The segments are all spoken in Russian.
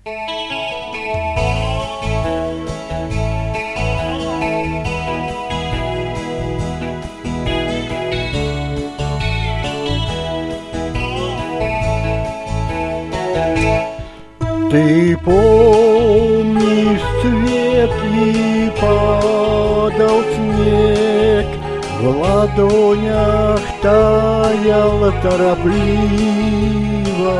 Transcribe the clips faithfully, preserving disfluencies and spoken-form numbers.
Ты помнишь цвет и падал снег, в ладонях таял торопливо.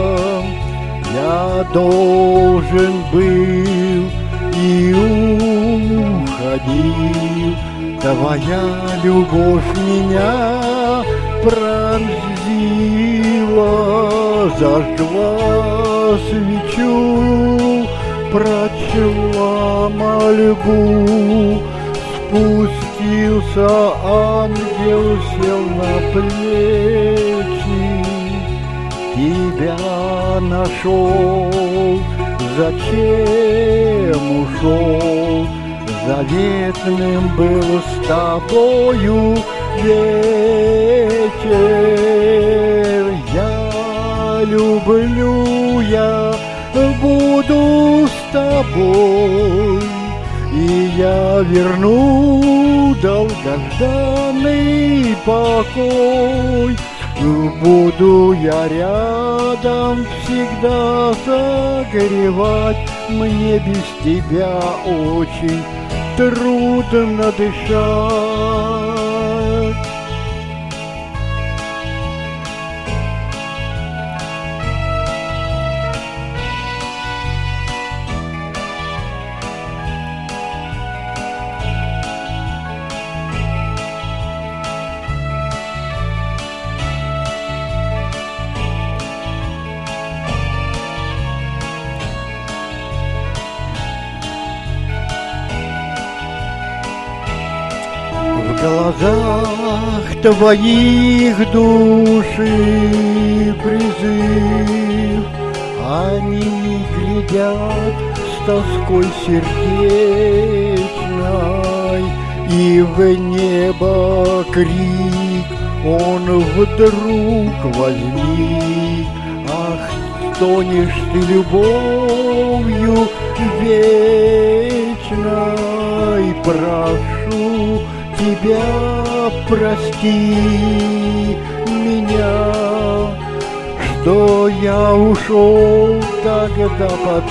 Я должен был и уходил, твоя любовь меня пронзила, зажгла свечу, прочла мольбу, спустился ангел, сел на плечи, тебя нашел, зачем ушел, заветным был с тобою вечер. Я люблю, я буду с тобой, и я верну долгожданный покой. Буду я рядом всегда согревать, мне без тебя очень трудно дышать. В глазах твоих души призыв, они глядят с тоской сердечной, и в небо крик, он вдруг возник. Ах, стонешь ты любовью вечной, прошу тебя, прости меня, что я ушел тогда под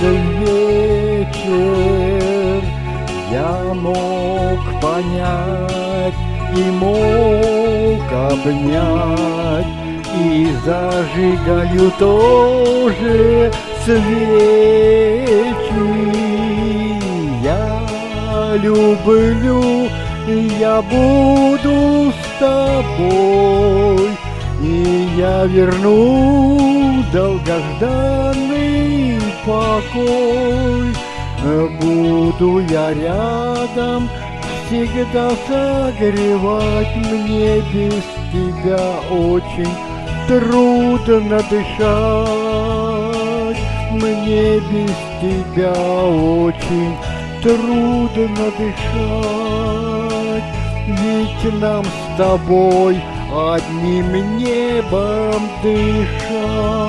вечер. Я мог понять и мог обнять, и зажигаю тоже свечи. Я люблю, я буду с тобой, и я верну долгожданный покой. Буду я рядом всегда согревать, мне без тебя очень трудно дышать. Мне без тебя очень трудно дышать, ведь нам с тобой одним небом дышать.